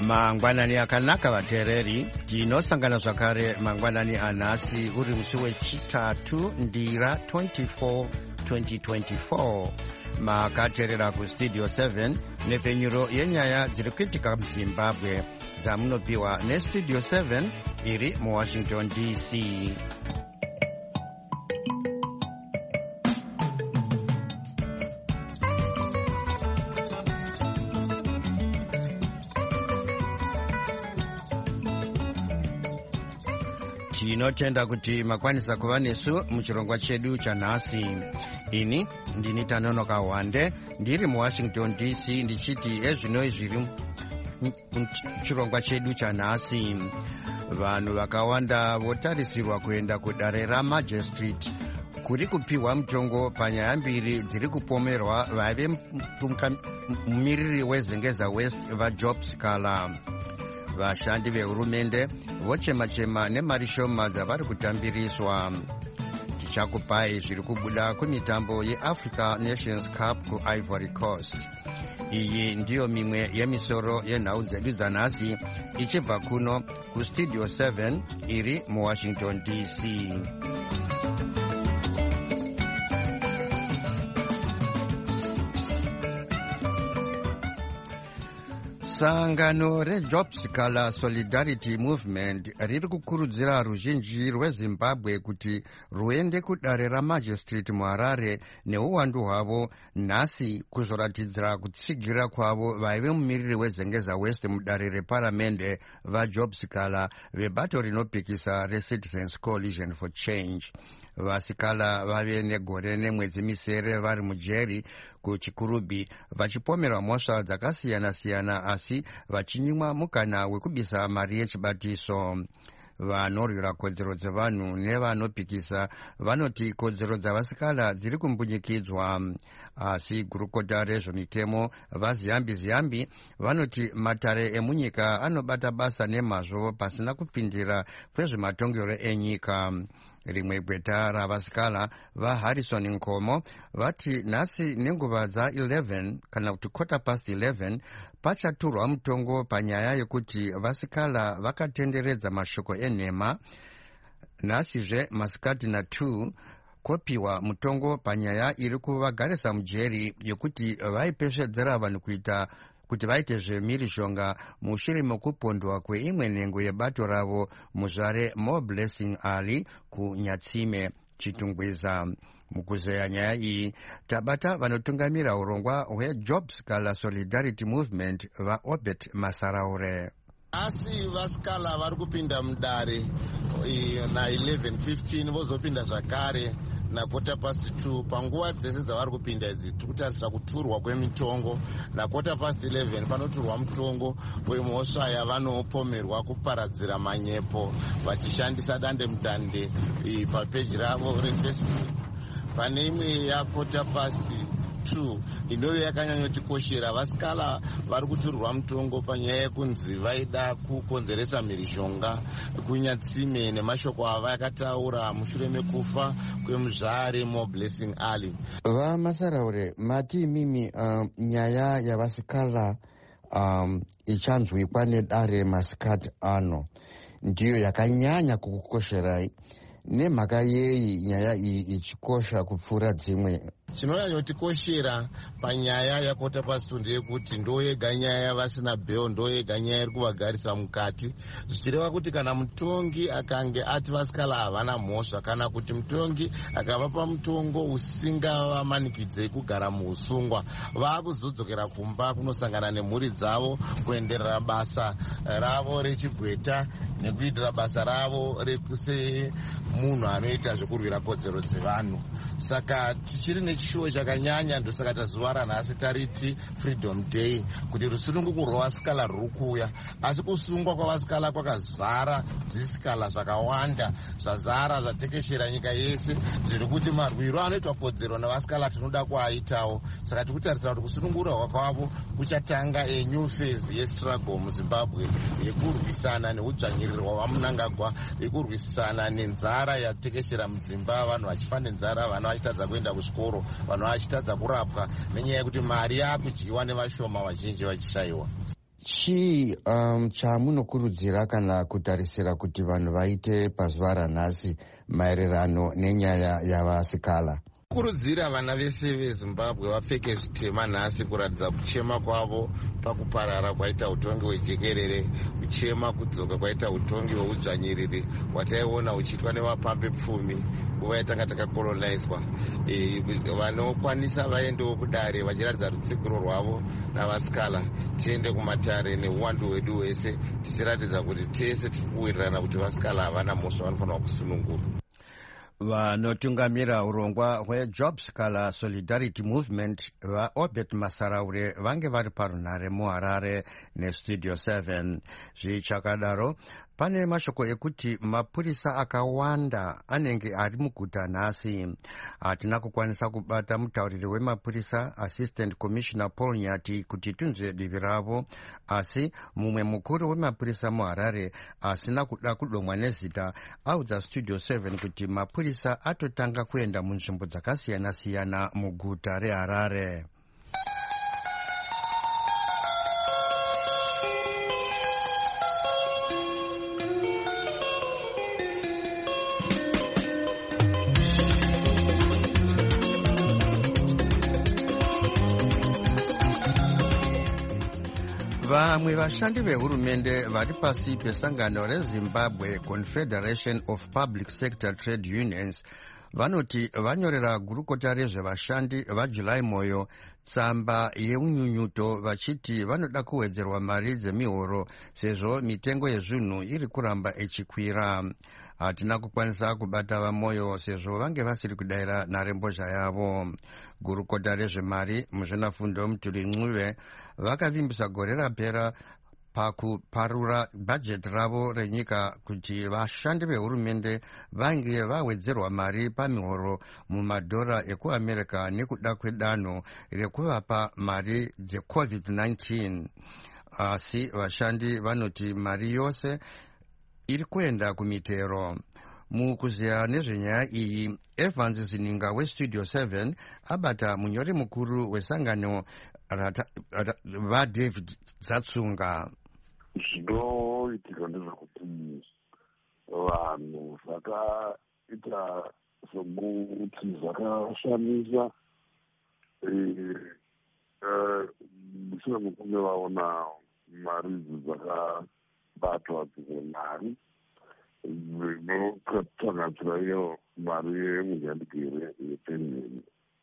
mangwanani akanaka vateereri, tinosangana zvakare mangwanani anhasi uri musi wechitatu ndira 24 2024. makateerera kustudio 7 nepfenyuro yenyaya dziri kuitika muzimbabwe dzamunopiwa nestudio 7 iri muwashington dc. tinotenda kuti makwanisa kuva nesu muchirongwa chedu chanhasi. ini ndini Tanonoka Wande ndiri muwashington dc ndichiti ezvinoi zviri muchirongwa chedu chanhasi. vanhu vakawanda votarisirwa kuenda kudare ramajistrate kuri kupiwa mutongo panyaya mbiri dziri kupomerwa vaive mumiriri wezengeza west vajob Sikala. vashandi vehurumende vochema-chema nemari shoma dzavari kutambiriswa. tichakupai zviri kubuda kumitambo yeAfrica Nations Cup kuIvory Coast. iyi ndiyo mimwe yemisoro yenhau dzedu dzanhasi ichibva kuno kustudio 7 iri muwashington dc. sangano reJob Sikala Solidarity Movement riri kukurudzira ruzhinji rwezimbabwe kuti ruende kudare ramajistrate muHarare neuwandu hwavo nhasi kuzoratidzira kutsigira kwavo vaive mumiriri wezengeza west mudare reparamende vaJob Sikala vebato rinopikisa reCitizens Coalition for Change. vasikala vave negore nemwedzi misere vari mujeri kuchikurubhi vachipomerwa mhosva dzakasiyana-siyana asi vachinyimwa mukana wekubisa mari yechibatiso. vanorwira kodzero dzevanhu nevanopikisa vanoti kodzero dzavasikala dziri kumbunyikidzwa, asi gurukota rezvemitemo vaziyambi-ziyambi vanoti matare emunyika anobata basa nemazvo pasina kupindira kwezvematongero enyika. rimwe gweta ravasikala vaHarrison Nkomo vati nhasi nenguva dza11 kana kuti 11:15 pachaturwa mutongo panyaya yekuti vasikala vakatenderedza mashoko enhema. nhasizve masikati na2 kopiwa mutongo panyaya iri kuvagarisa mujeri yekuti vaipesvedzera vanhu kuita kuti vaite zvemhirizhonga mushure mekupondwa kweimwe nhengo yebato ravo muzvare More Blessing Ali kuNyatsime Chitungwiza. mukuzeya nyaya iyi tabata vanotungamira urongwa hweJob Sikala Solidarity Movement vaObert Masaraure. asi vasikala vari kupinda mudare na 11:15 vozopinda zvakare na 2:15 panguva dzese dzavari kupinda idzi tiri kutarisira kuturwa kwemitongo. na 11:15 panoturwa mutongo wemhosva yavanopomerwa kuparadzira manyepo vachishandisa dande mutande papeji ravo reFacebook. pane imwe ya 2:15 inove yakanyanyotikoshera. vasikala vari kuturwa mutongo panyaya yekunzi vaida kukonzeresa mhirizhonga kuNyatsime nemashoko ava yakataura mushure mekufa kwemuzvare More Blessing Ali. vamasaraure mati imimi nyaya yavasikala ichanzwikwa nedare masikati ano ndiyo yakanyanya kukukosherai. nemhaka yei nyaya iyi ichikosha kupfuura dzimwe? chinonyanyotikoshera panyaya ya 2:15 ndeyekuti ndoyega nyaya yavasina bheo, ndoyega nyaya iri kuvagarisa mukati, zvichireva kuti kana mutongi akange ati vasikala havana mhosva kana kuti mutongi akavapa mutongo usingavamanikidzei kugara muusungwa, vaakuzodzokera kumba kunosangana nemhuri dzavo, kuenderera basa ravo rechigweta nekuitira basa ravo rekusemunhu anoita zvekurwira kodzero dzevanhu. saka tichiri nechishuwo chakanyanya, ndosaka tazuva ranhasi tariti Freedom Day, kuti rusununguko rwavasikala rwuri kuuya, asi kusungwa kwavasikala kwakazara zvisikala zvakawanda, zvazara zvatekeshera nyika yese, zviri kuti marwiro anoitwa kodzero navasikala tinoda kuaitawo. saka tiri kutarisira kuti kusunungura kwavo kuchatanga new phase yestruggle muZimbabwe yekurwisana neudzvanyiriri hwavamunangagwa, yekurwisana nenzara yatekeshera mudzimba, vanhu vachifa nenzara, vana vachitadza kuenda kuchikoro, vanhu vachitadza kurapwa nenyaya yekuti mari yakudyiwa nevashoma vazhinji vachishayiwa. chii chamunokurudzira kana kutarisira kuti vanhu vaite pazuva ranhasi maererano nenyaya yavasikala? Kurudzira vana vese vezimbabwe vapfeke zvitema nhasi kuratidza kuchema kwavo pakuparara kwaita utongi hwejekerere, kuchema kudzoka kwaita utongi hweudzvanyiriri hwataiona huchiitwa nevapambe pfumi nguva yatanga takakolonizwa. Vanokwanisa vaendewo kudare vachiratidza rutsigiro rwavo navasikala. Tiende kumatare neuwandu hwedu hwese tichiratidza kuti tese tiri kuwirirana kuti vasikala havana mhosva, vanofanira kusunungurwa. Vanotungamira urongwa hweJobs Kala Solidarity Movement vaObert Masaraure vange vari parunhare muHarare neStudio 7. Zvichakadaro, pane mashoko ekuti mapurisa akawanda anenge ari muguta nhasi. Hatina kukwanisa kubata mutauriri wemapurisa Assistant Commissioner Paul Nyati kuti tunzwe divi ravo, asi mumwe mukuru wemapurisa muHarare asina kuda kudomwa nezita audza Studio 7 kuti mapurisa atotanga kuenda munzvimbo dzakasiyana-siyana muguta reHarare. Vamwe vashandi vehurumende vari pasi pesangano reZimbabwe Confederation of Public Sector Trade Unions vanoti vanyorera gurukota rezvevashandi vaJuly Moyo tsamba yeunyunyuto vachiti vanoda kuwedzerwa mari dzemihoro sezvo mitengo yezvinhu iri kuramba ichikwira. Hatina kukwanisa kubata vaMoyo sezvo vange vasiri kudayira nharembozha yavo. Gurukota rezvemari muzvinafundo Mutuli Ncube vakavimbisa gore rapera pakuparura bhajeti ravo renyika kuti vashandi vehurumende vange vawedzerwa mari pamihoro mumadhora ekuAmerica nekuda kwedanho rekuvapa mari dzeCovid-19. Asi vashandi vanoti mari yose iri kuenda kumitero. Mukuziya nezvenyaya iyi, Evans Zininga weStudio 7 abata munyori mukuru wesangano vaDavid Dzatsunga. Zvinoitika ndezvekuti vanhu vakaita sokuti zvakashamisa mushure mekunge vaona mari idzi dzakabatwa dzimwe mari dzinosanganisira iyo mari yemunyandigere yepenheni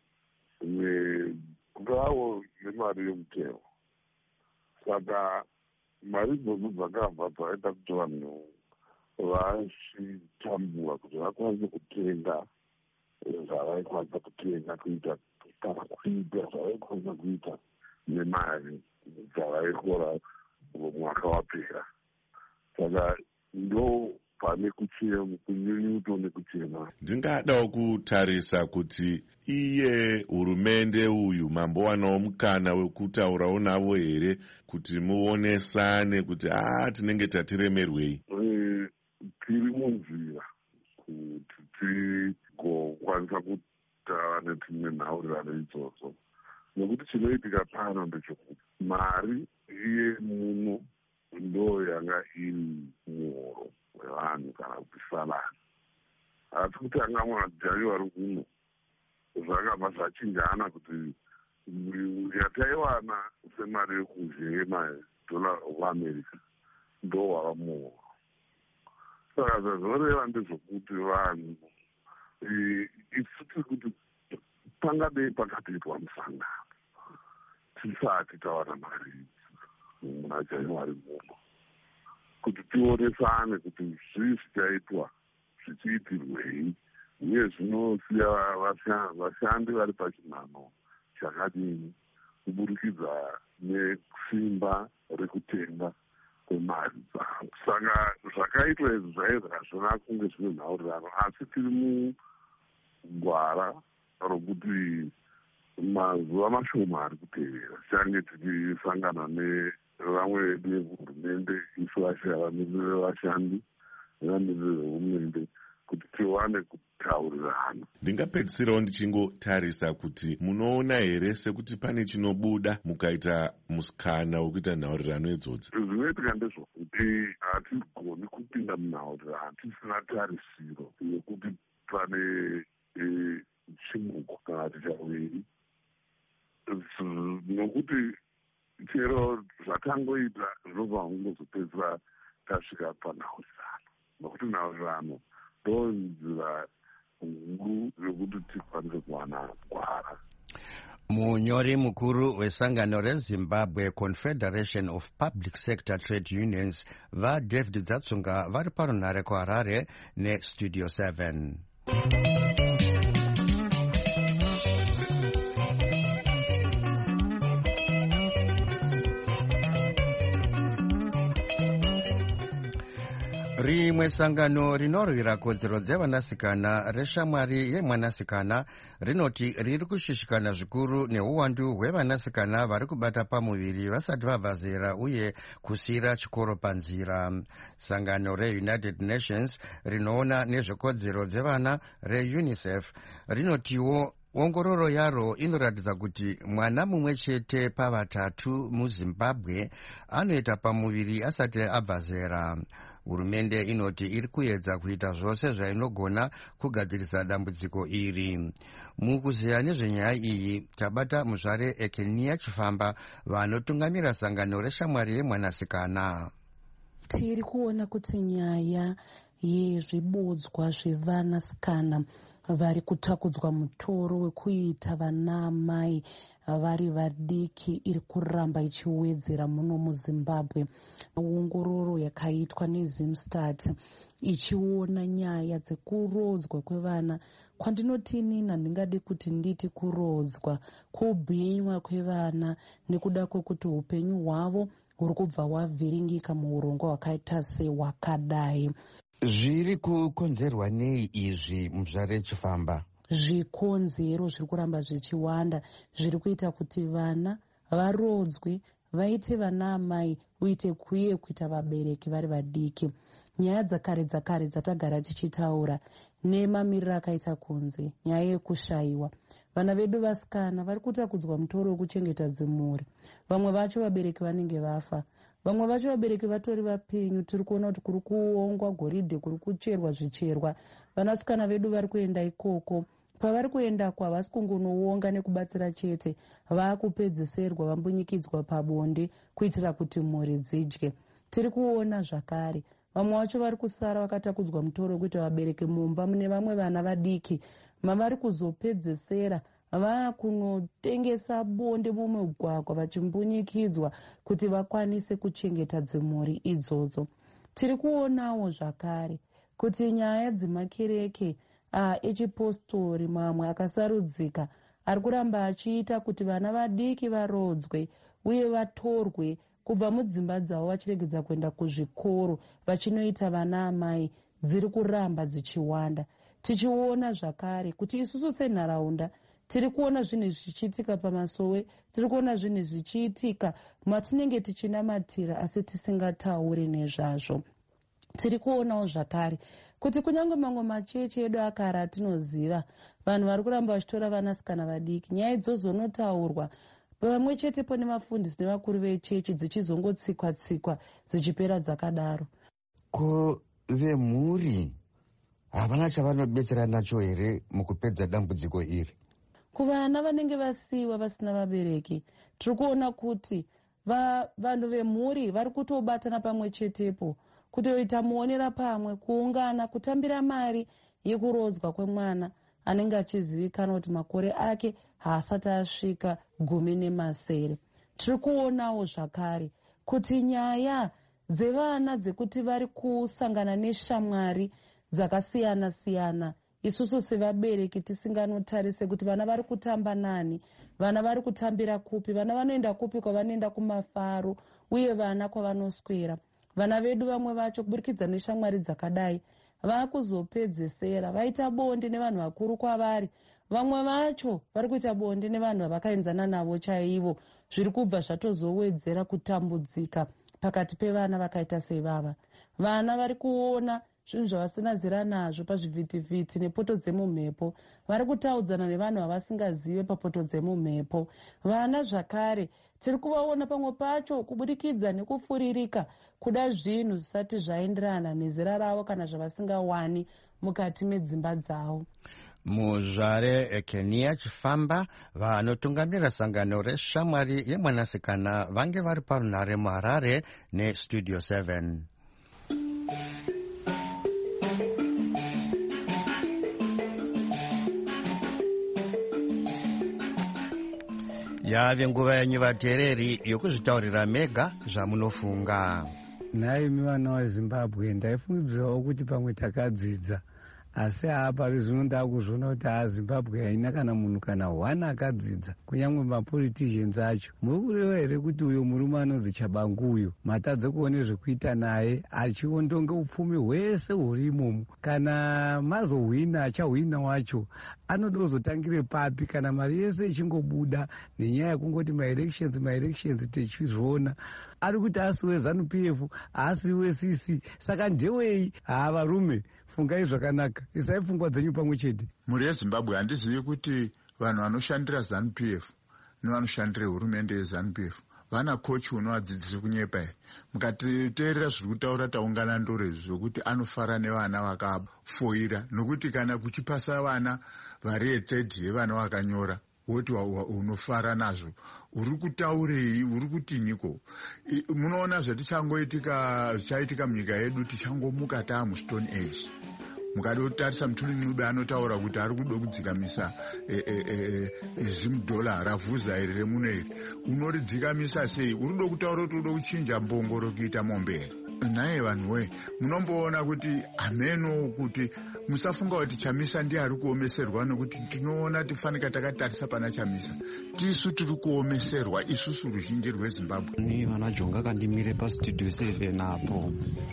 ngavo nemari yomutero. Saka mari idzodzo dzakabva dzaita kuti vanhu vachitambura kuti vakwanise kutenga zvavaikwanisa kutenga kuita kana kuita zvavaikwanisa kuita nemari dzavaikora mwaka wapera. Saka ndo pane kunyunyuto nekuchema. Ndingadawo kutarisa kuti iye hurumende uyu mambowanawo mukana wekutaurawo navo here kuti muonesane kuti tinenge tatiremerwei. Tiri munzira kuti tigokwanisa kutaura netimwe nhaurirano idzodzo, nekuti chinoitika pano ndechekuti mari iye muno ndo yanga iri muhoro wevanhu kana kuti salari. Asi kuti anga majari vari kuno zvakabva zvachinjana kuti yataiwana semari yekuzhe madhola ovaamerica ndo wava muhoro. Saka zvazvoreva ndezvokuti vanhu isiti kuti pangadei pakatoitwa musangano tisati tawana mari muna January muno kuti tionesane kuti zvii zvichaitwa zvichiitirwei uye zvinosiya vashandi vari pachinhano chakadini kuburikidza nesimba rekutenga kwemari dzavo. Saka zvakaitwa izvi zvaizvi hazvina kunge zvine nhaurirano, asi tiri mugwara rokuti mazuva mashoma ari kutevera tichange tichisangana nevamwe vedu vehurumende, isu vashandi nevamiriri vehurumende kuti tiwane kutaurirana. Ndingapedzisirawo ndichingotarisa kuti munoona here sekuti pane chinobuda mukaita musikana wekuita nhaurirano idzodzo? Zvinoitika ndezvokuti hatigoni kupinda munhaurirano tisina tarisiro yekuti pane chimuko kana tichawiri, nokuti chero zvatangoita zvinobva kungozopedzera tasvika panhaurirano, nokuti nhaurirano ndo nzira huru yokuti tikwanise kuwana gwara. Munyori mukuru wesangano reZimbabwe Confederation of Public Sector Trade Unions vaDavid Dzatsunga vari parunhare kuHarare neStudio 7. Rimwe sangano rinorwira kodzero dzevanasikana reshamwari yemwanasikana rinoti riri kushishikana zvikuru neuwandu hwevanasikana vari kubata pamuviri vasati vabva zera uye kusiyira chikoro panzira. Sangano reUnited Nations rinoona nezvekodzero dzevana reUNICEF rinotiwo ongororo yaro inoratidza kuti mwana mumwe chete pavatatu muZimbabwe anoita pamuviri asati abva zera. Hurumende inoti iri kuedza kuita zvose zvainogona kugadzirisa dambudziko iri. Mukuziya nezvenyaya iyi tabata muzvare Ekenia Chifamba vanotungamira sangano reshamwari yemwanasikana. Tiri kuona kuti nyaya yezvibodzwa zvevanasikana vari kutakudzwa mutoro wekuita vanamai vari vadiki iri kuramba ichiwedzera muno muZimbabwe. Ongororo yakaitwa neZimstat ichiona nyaya dzekurodzwa kwevana, kwandinoti inini handingadi kuti nditi kurodzwa, kubhinywa kwevana nekuda kwekuti upenyu hwavo huri kubva hwavhiringika muurongwa hwakaita sehwakadai. Zviri kukonzerwa nei izvi muzvare Chifamba? Zvikonzero zviri kuramba zvichiwanda zviri kuita kuti vana varodzwe, vaite vana amai uye kuita vabereki vari vadiki. Nyaya dzakare dzatagara tichitaura nemamiriro akaita kunze, nyaya yekushayiwa. Vana vedu vasikana vari kutakudzwa mutoro wekuchengeta dzimhuri. Vamwe vacho vabereki vanenge vafa, vamwe vacho vabereki vatori vapenyu. Tiri kuona kuti kuri kuongwa goridhe, kuri kucherwa zvicherwa. Vanasikana vedu vari kuenda ikoko. Pavari kuendako havasi kungonoonga nekubatsira chete, vaakupedzeserwa vambunyikidzwa pabonde kuitira kuti mhuri dzidye. Tiri kuona zvakare vamwe vacho vari kusara vakatakudzwa mutoro wekuti vabereke mumba mune vamwe vana vadiki, mavari kuzopedzesera vakunotengesa bonde mumugwagwa vachimbunyikidzwa kuti vakwanise kuchengeta dzimhuri idzodzo. Tiri kuonawo zvakare kuti nyaya dzemakereke echipostori mamwe akasarudzika ari kuramba achiita kuti vana vadiki varodzwe uye vatorwe kubva mudzimba dzavo vachiregedza kuenda kuzvikoro vachinoita vana amai, dziri kuramba dzichiwanda. Tichiona zvakare kuti isusu senharaunda tiri kuona zvinhu zvichiitika pamasowe, tiri kuona zvinhu zvichiitika matinenge tichinamatira asi tisingatauri nezvazvo. Tiri kuonawo zvakare kuti kunyange mamwe machechi edu akara atinoziva, vanhu vari kuramba vachitora vanasikana vadiki, nyaya idzozonotaurwa pamwe chetepo nemafundisi nevakuru vechechi dzichizongotsikwa dzichipera dzakadaro. Ko vemhuri havana chavanobetsera nacho here mukupedza dambudziko iri? Kuvana vanenge vasiyiwa vasina vabereki, tiri kuona kuti vanhu vemhuri vari kutobatana pamwe chetepo kutoita muonera pamwe, kuungana, kutambira mari yekurodzwa kwemwana anenge achizivikanwa kuti makore ake haasati asvika 18. Tiri kuonawo zvakare kuti nyaya dzevana dzekuti vari kusangana neshamwari dzakasiyana-siyana, isusu sevabereki tisinganotarise kuti vana vari kutamba nani, vana vari kutambira kupi, vana vanoenda kupi kwavanoenda kumafaro, uye vana kwavanoswera. Vana vedu vamwe vacho kuburikidza neshamwari dzakadai vakuzopedzesera vaita bonde nevanhu vakuru kwavari, vamwe vacho vari kuita bonde nevanhu vavakaenzana navo chaivo, zviri kubva zvatozowedzera kutambudzika pakati pevana vakaita sevava. Vana vari kuona zvinhu zvavasina zera nazvo pazvivhitivhiti nepoto dzemumhepo. Vari kutaudzana nevanhu vavasingazive papoto dzemumhepo. Vana zvakare tiri kuvaona pamwe pacho kubudikidza nekufuririka kuda zvinhu zvisati zvaenderana nezera ravo kana zvavasingawani mukati medzimba dzavo. Muzvare Kenya Chifamba vanotungamira sangano reshamwari yemwanasikana vange vari parunhare muHarare neStudio 7. Yave nguva yenyu vateereri yokuzvitaurira mega zvamunofunga. Nhai mivana weZimbabwe, ndaifungidzirawo kuti pamwe takadzidza, asi pari zvino ndakuzviona kuti Zimbabwe haina kana munhu kana one akadzidza, kunyange mapoliticians acho. Muri kureva here kuti uyo murume anonzi Chabangu uyo matadze kuone zvekuita naye achiondonge upfumi hwese huri imomo? Kana mazohwina achahwina wacho anoda kuzotangire papi kana mari yese ichingobuda nenyaya yekungoti maelections techizviona? Ari kuti asiwe ZANU-PF asiwe CC, saka ndewei? Varume fungai zvakanaka, isai pfungwa dzenyu pamwe chete. Muri yeZimbabwe handizivi kuti vanhu vanoshandira ZANU-PF nevanoshandira hurumende yeZANU-PF vana kochi unovadzidzisa kunyepa here? Mukatiteerera zviri kutaura taungana ndore zvokuti anofara nevana vakafoira, nokuti kana kuchipasa vana vari yethird yevana vakanyora woti unofara nazvo, uri kutaurei? Uri kutinyiko? Munoona zvichaitika munyika yedu, tichangomuka taamustone age. Mukada kutarisa Muthurinube anotaura kuti ari kuda kudzikamisa $10 ravhuza iri remuno iri. Unoridzikamisa sei? Uri kuda kutaura kuti uda kuchinja mbongoro kuita mombe here? Naye vanhu we, munomboona kuti ameno kuti musafunga kuti Chamisa ndiye ari kuomeserwa, nokuti tinoona tifanika takatarisa pana Chamisa. Tisu tiri kuomeserwa isusu ruzhinji rweZimbabwe. Ni vana Jonga kandimire paStudio 7 apo.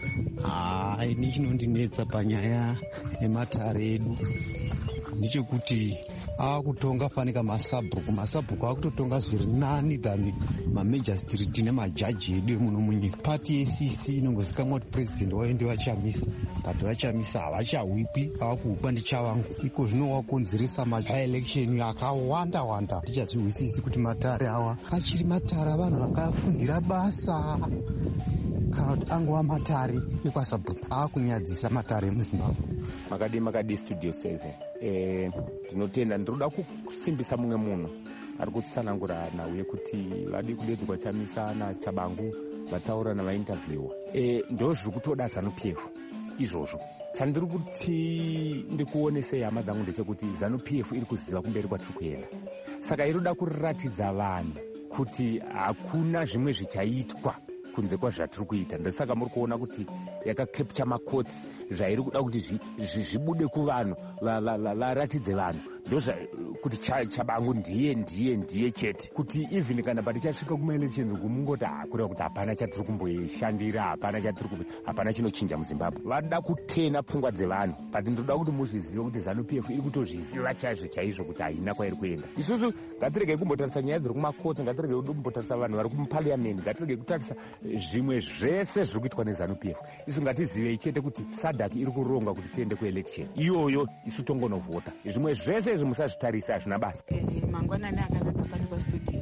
Ini chinondinetsa panyaya yematare edu ndechekuti akutonga fanika masabhuku akutotonga zviri nani than mamajor street nemajaji edu emuno munyika. Pati yeCC inongozikamwa kuti president waende vachamisa, but vachamisa havachahwikwi, avakuhwikwa ndiChavangu. Iko zvino wakonzeresa maelection akawanda. Tichazvihwisisi kuti matare awa achiri matare avanhu vakafundira basa kana kuti angova matare ekwasabhuku akunyadzisa matare emuZimbabwe. Makadi Studio 7. Ndinotenda, ndiroda kusimbisa mumwe munhu ari kutsanangura nauye kuti vadi kudedzwa Chamisa naChabangu vataura navainterviewa. Ndo zviri kutoda ZANU-PF izvozvo. Chandiri kuti ndikuonesei hama dzangu ndechekuti ZANU-PF iri kuziva kumberi kwatiri kuenda. Saka inoda kuratidza vanhu kuti hakuna zvimwe zvichaitwa kunze kwazvatiri kuita. Ndosaka muri kuona kuti yakakepcha makotsi zvairi kuda kuti zvibude kuvanhu, varatidze vanhu. Kuti Chabangu ndiye chete. Kuti even kana patichasvika kumaelections kumungoti kureva kuti hapana chatiri kumboishandira, hapana chinochinja muZimbabwe. Vada kutena pfungwa dzevanhu, but ndoda kuti muzvizive kuti ZANU-PF iri kutozviziva chaizvo kuti haina kwairi kuenda. Isusu ngatirege kumbotarisa nyaya dziri kumakotsi, ngatirege kumbotarisa vanhu vari kumupariamendi, ngatirege kutarisa zvimwe zvese zviri kuitwa neZANU-PF. Isu ngatizivei chete kuti SADC iri kuronga kuti tiende kuelection iyoyo, isu tongonovhota. Zvimwe zvese izvi musazvitarisa, hazvina basa. Mangwanani akanaka pani paStudio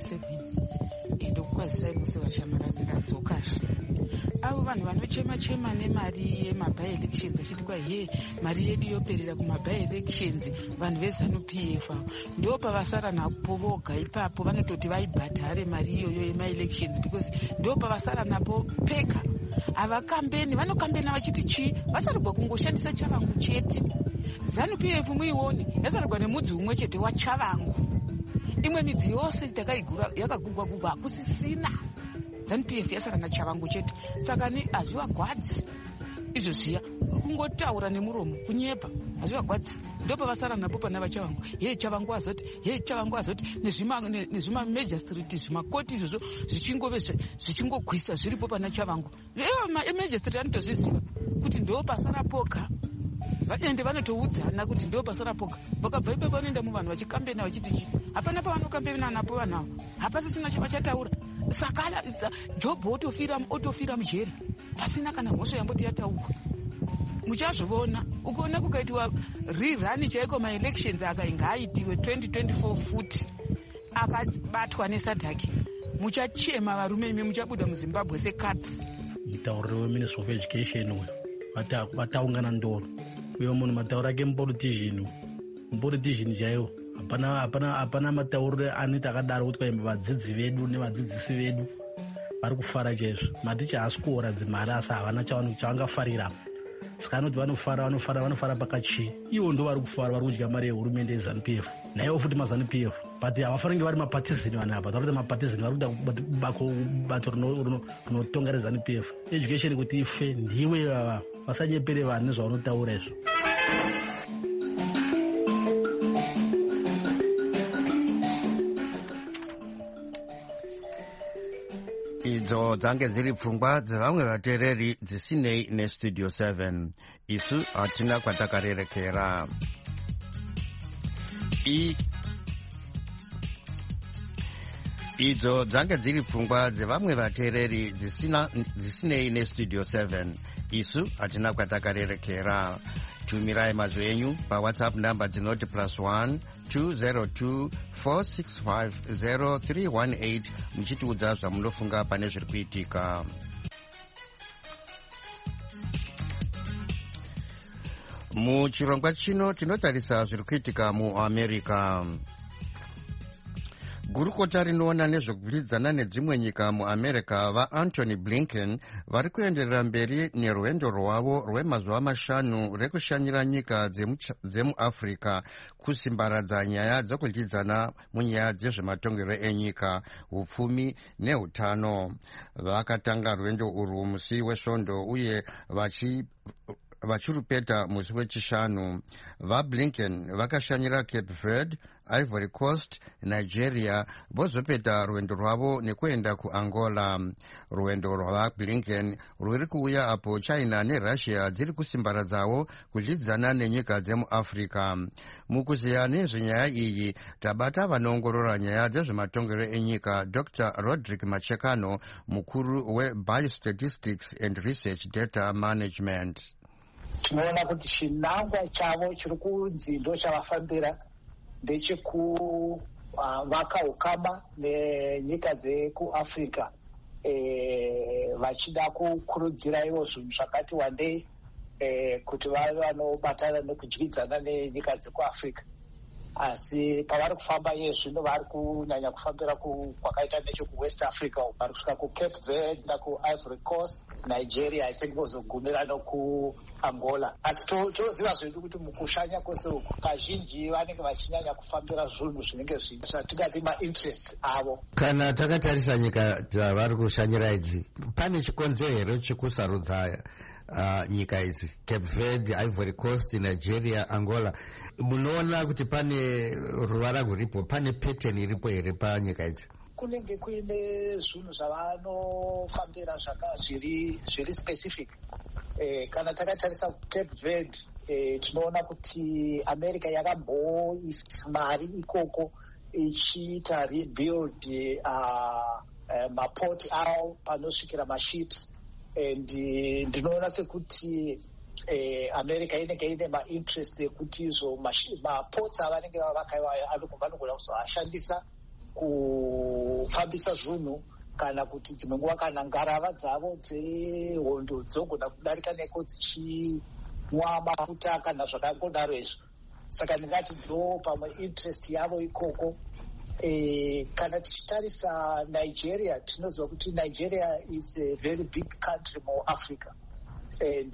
7 ndokukwazisai muse vashamarani radzokazve. Avo vanhu vanochema nemari yemabhielections achiti kwa mari yedu yoperera kumabhielections, vanhu veZANU-PF ndo pavasara napo voga ipapo, vanototi vaibhadhare mari iyoyo yemaelections because ndo pavasara napo peka. Havakambeni, vanokambena vachiti chii, vasarigwa kungoshandisa Chavangu chete. ZANU-PF muione yasarigwa nemudzi umwe chete waChavangu. Imwe midzi yose takaigura yakagugwa hakusisina. ZANU-PF yasara naChavangu chete. Saka ni hazvivagwadzi izvo zviya kungotaura nemuromo kunyepa, hazvivagwadzi. Ndo pavasara napo pana vaChavangu. Chavangu azoti nezvimamajor street zvimakoti izvozvo zvichingogwisa zviripo pana Chavangu. Major street anotozviziva kuti ndo pasara poka. Vaende vanotoudzana kuti ndo pasara poka. Vakabva ipapo vanoenda muvanhu vachikambena vachiti chii. Hapana pavanokambena napo vanhu avo. Hapasisina chavachataura. Saka Job otofira mujeri pasina kana mhosva yamboti yataurwa. muchazviona ukaona kukaitiwa rirani chaiko maelections akainga aitiwe 2024 futi akabatwa nesadhaki muchachema varume imi muchabuda muzimbabwe sekatsi. Mutauriri weministry of education uyu vataungana ndoro uyo munhu matauro ake mupolitician chaiwo hapana matauriro anoita akadaro kuti kwaimba vadzidzi vedu nevadzidzisi vedu vari kufara chaizvo. Maticha haasi kuora dzimari asi havana chavangafarira saka anoti vanofara pakachii ivo ndo vari kufara vari kudya mari yehurumende yeZANU-PF naivo futi maZANU-PF but havafanirwi vari mapatizini vanhu apa takuti mapatizini vari kuda bato rinotonga reZANU-PF. Education kuti ife ndiwe vava vasanyepere vanhu nezvavanotaura izvo. idzo dzange dziri pfungwa dzevamwe vateereri dzisinei nestudio 7. isu hatina kwatakarerekera. idzo dzange dziri pfungwa dzevamwe vateereri dzisinei nestudio 7. isu hatina kwatakarerekera. tumirai mazwi enyu pawhatsapp namba dzinoti +1 202 465 0318 muchitiudza zvamunofunga pane zviri kuitika. muchirongwa chino tinotarisa zviri kuitika muamerica. gurukota rinoona nezvekuvhiridzana nedzimwe nyika muamerica vaAntony Blinken vari kuenderera mberi nerwendo rwavo rwemazuva 5 rekushanyira nyika dzemuafrica kusimbaradza nyaya dzekudyidzana munyaya dzezvematongero enyika, upfumi neutano. vakatanga rwendo urwu musi wesvondo uye vachirupeta musi wechishanu. vaBlinken vakashanyira Cape Verde, Ivory Coast, Nigeria, vozopeta rwendo rwavo nekuenda kuAngola. rwendo rwavaBlinken rwuri kuuya apo China neRussia dziri kusimbaradzawo kudyidzana nenyika dzemuAfrica. mukuziya nezvenyaya iyi tabata vanoongorora nyaya dzezvematongero enyika Dr. Roderick Machekano, mukuru weBiostatistics and Research Data Management. tinoona kuti chinangwa chavo chiri kunzi ndo chavafambira ndechekuvaka ukama nenyika dzekuafrica vachida kukurudzira ivo zvinhu zvakati wandei kuti vave vanobatana nekudyidzana nenyika dzekuafrica. asi pavari kufamba iye zvino vari kunyanya kufambira kwakaita nechekuwest africa vari kusvika kucape verde nakuivory coast, nigeria, I think vozogumira nokuangola. asi toziva zvedu kuti mukushanya kwose uku kazhinji vanenge vachinyanya kufambira zvinhu zvinenge zvatingati mainterest avo. kana takatarisa nyika dzavari kushanyira idzi pane chikonzero here chekusarudza nyika idzi Cape Verde, Ivory Coast, Nigeria, Angola? munoona kuti pane ruvara rwuripo, pane pattern iripo here panyika idzi? kunenge kuine zvinhu zvavanofambira zviri specific. kana takatarisa Cape Verde tinoona kuti America yakamboisa mari ikoko ichiita rebuild maport avo panosvikira maships, and ndinoona sekuti America inenge ine mainterest ekuti izvo maports avanenge vavakaiwa vanogona kuzoashandisa kufambisa zvinhu, kana kuti dzimwe nguva kana ngarava dzavo dzehondo dzogona kudarika neko dzichimwa mafuta kana zvakangodaro izvo. saka ndingati ndo pamwe interest yavo ikoko. kana tichitarisa Nigeria tinoziva kuti Nigeria is a very big country muAfrica, and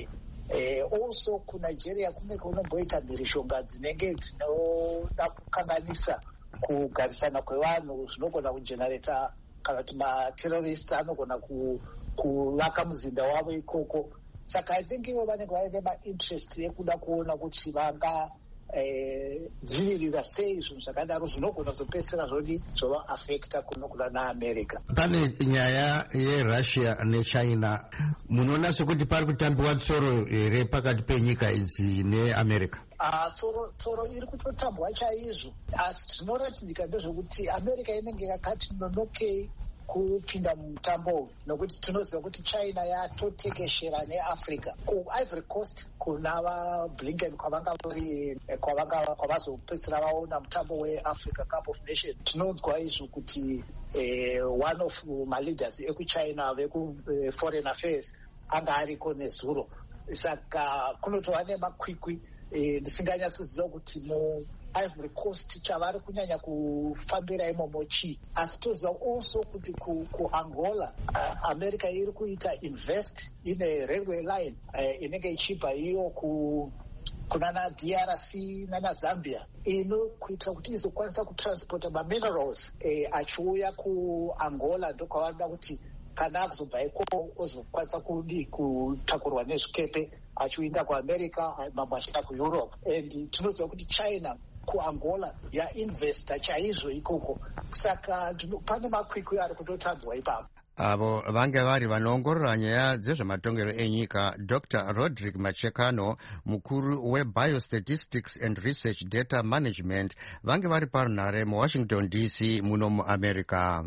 also kuNigeria kunenge kunomboita mhirishonga dzinenge dzinoda kukanganisa kugarisana kwevanhu, zvinogona kujenereta kana kuti materrorists anogona kuvaka muzinda wavo ikoko. saka I think ivo vanenge vaine mainterest ekuda kuona kuti vanga dzivirira sei zvinhu zvakadaro zvinogona kuzopedzisira zvova-affecta kunogona naAmerica. pane nyaya yeRussia neChina, munoona sekuti pari kutambiwa tsoro here pakati penyika idzi neAmerica? tsoro iri kutotambwa chaizvo, asi zvinoratidzika ndezvekuti America inenge yakati nonokei kupinda mumutambo nokuti tinoziva kuti China yatotekeshera neAfrica. kuIvory Coast kuna vaBlinken kwavazopedzisira vaona mutambo weAfrica Cup of Nations. Tinonzwa izvo kuti one of maleaders ekuChina veku-foreign affairs anga ariko nezuro, saka kunotova nemakwikwi ndisinganyatsoziva kuti muIvory Coast chavari kunyanya kufambira imomo chii. Asi toziva also kuti kuAngola America iri kuita invest ine railway line inenge ichibva iyo kunana DRC nana Zambia inokuita kuti izokwanisa kutransporta maminerals achiuya kuAngola. Ndokwavanoda kuti kana akuzobva iko ozokwanisa kutakurwa nezvikepe achienda kuAmerica, mamwe achienda kuEurope. And tinoziva kuti China kuAngola yainvesta chaizvo ikoko, saka pane makwikwi ari kutotambwa ipapo. Avo vange vari vanoongorora nyaya dzezvematongero enyika. Dr. Roderick Machekano, mukuru weBiostatistics and Research Data Management, vange vari parunhare muWashington DC muno muAmerica.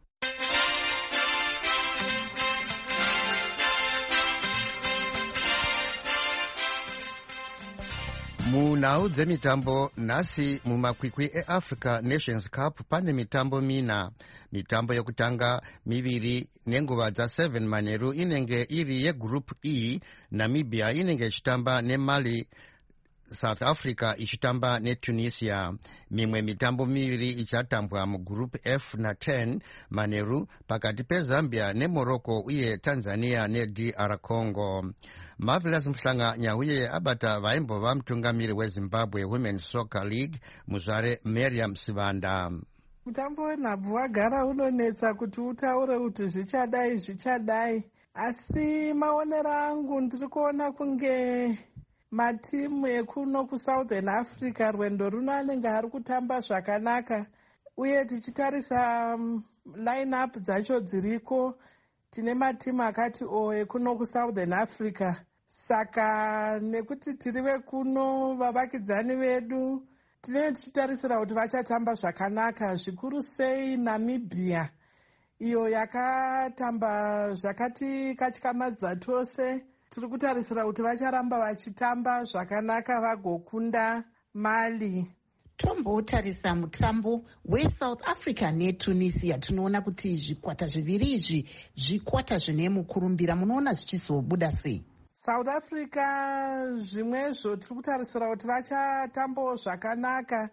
Munhau dzemitambo nhasi mumakwikwi eAfrica Nations Cup pane mitambo mina. Mitambo yekutanga miviri nenguva dza7 manheru inenge iri yegroup E. Namibia inenge ichitamba neMali, South Africa ichitamba neTunisia. Mimwe mitambo miviri ichatambwa mugroup F na10 manheru pakati peZambia neMorocco uye Tanzania neDR Congo. Marvelous Mhlanga Nyauye abata vaimbova mutungamiri weZimbabwe Women's Soccer League muzvare Miriam Sivanda. Mutambo wenhabvu wagara unonetsa kuti utaure kuti zvichadai, asi maonero angu ndiri kuona kunge matimu ekuno kuSouthern Africa rwendo runo anenge ari kutamba zvakanaka, uye tichitarisa line-up dzacho dziriko tine matimu akati ekuno kuSouthern Africa. Saka nekuti tiri vekuno vavakidzani vedu tinenge tichitarisira kuti vachatamba zvakanaka, zvikuru sei Namibia iyo yakatamba zvakati katyamadza tose. Tiri kutarisira kuti vacharamba vachitamba zvakanaka vagokunda Mali. Tombotarisa mutambo weSouth Africa neTunisia. Tinoona kuti zvikwata zviviri izvi zvikwata zvine mukurumbira. Munoona zvichizobuda sei? South Africa zvimwezvo tiri kutarisira kuti vachatambawo zvakanaka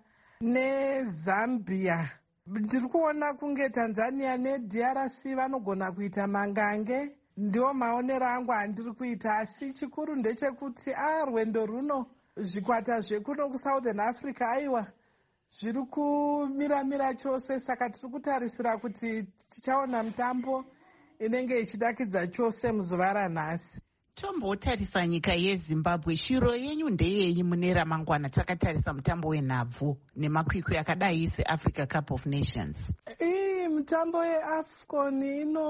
neZambia. Ndiri kuona kunge Tanzania neDRC vanogona kuita mangange. Ndiwo maonero angu andiri kuita, asi chikuru ndechekuti rwendo runo zvikwata zvekuno kuSouthern Africa aiwa zviri kumiramira chose, saka tiri kutarisira kuti tichaona mutambo inenge ichidakidza chose muzuva ranhasi. Tombotarisa nyika yeZimbabwe. Shiro yenyu ndeyeyi mune ramangwana? Takatarisa mutambo wenhabvu nemakwikwi akadai seAfrica Cup of Nations. Mitambo yeAFCON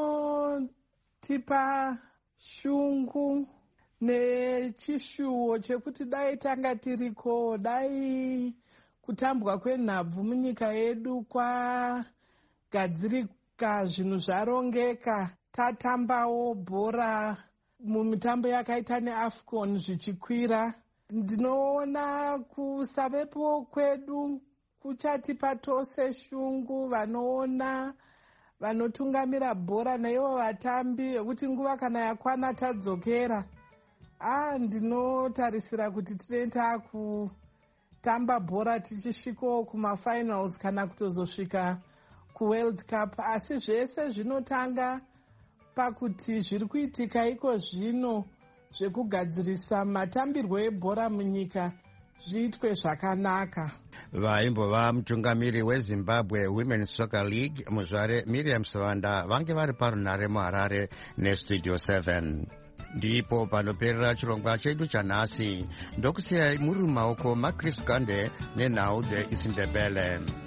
inotipa shungu nechishuwo chekuti dai tanga tiriko, dai kutambwa kwenhabvu munyika yedu kwagadzirika, zvinhu zvarongeka, tatambawo bhora mumitambo yakaita neAFCON zvichikwira. Ndinoona kusavepo kwedu kuchatipa tose shungu, vanoona vanotungamira bhora naivo vatambi vekuti nguva kana yakwana tadzokera. Ndinotarisira kuti tinoita kutamba bhora tichisvikawo kumafinals kana kutozosvika kuWorld Cup, asi zvese zvinotanga pakuti zviri kuitika iko zvino zvekugadzirisa matambirwo ebhora munyika zviitwe zvakanaka. Vaimbova mutungamiri weZimbabwe Women's Soccer League muzvare Miriam Sivanda vange vari parunhare muHarare neStudio 7. Ndipo panoperera chirongwa chedu chanhasi. Ndokusiyai muri mumaoko maChris Gande nenhau dzeIsindebele.